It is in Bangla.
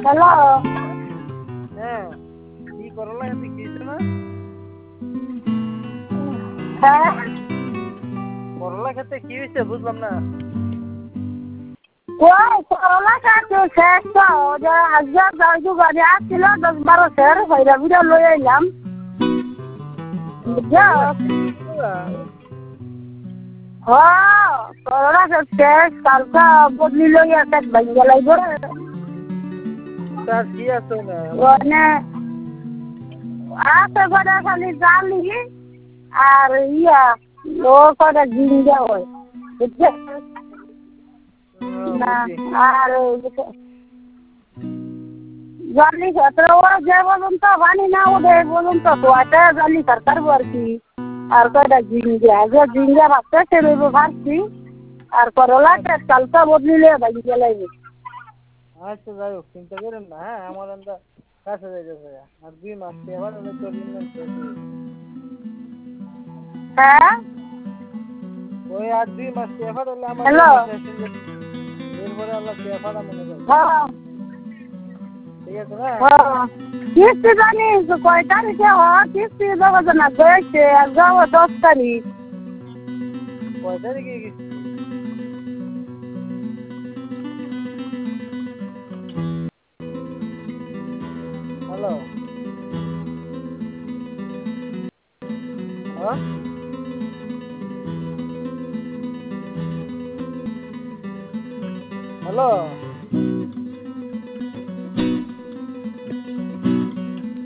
হ্যালো। হ্যাঁ, কি করলা এতে কিছু না? হ্যাঁ, করলা খেতে কি হয়েছে বুঝলাম না। ওই করলা গাছ শেষ তো, যে আজকে যাইজু গাড়ি আসছিল 10-12 সের হইরা বিরা লই আইলাম। বুঝছো? করলা গাছ শেষ, কালকে বদলি লই আসে ভাঙ্গা লাগবে। তার কি আছে না? মানে আছে করে খালি জালি আর ইয়া ও করে জিঙ্গা হয়, বুঝছো? না আর জালি ক্ষেত্রে ওরা যে বলুন তো বানি না ওদের বলুন তো তোয়াটা জালি সরকার আর কি আর কয়টা জিঙ্গা ভাবতে সে রইব ভাবছি আর করলা কালকা বদলিলে ভাই লাগবে। আচ্ছা যাই হোক চিন্তা করেন না, হ্যাঁ আমার আমরা কাছে যাইতেছে আর 2 মাস এবার হলে তোর ইনভেস্ট শেষ হয়ে যাবে। হ্যাঁ ওই আর 2 মাস এবার হলে আমার হ্যালো। শেষ হয়ে যাবে। এরপরে আল্লাহ এফারা মনে করে হ্যাঁ ঠিক আছে না? কিস্তি জানি কয় তারিখে হয় কিস্তি দেবো না গেছে আর যাবো 10 তারিখ। কয় তারিখে গেছি? হ্যালো, হ্যাঁ হ্যালো।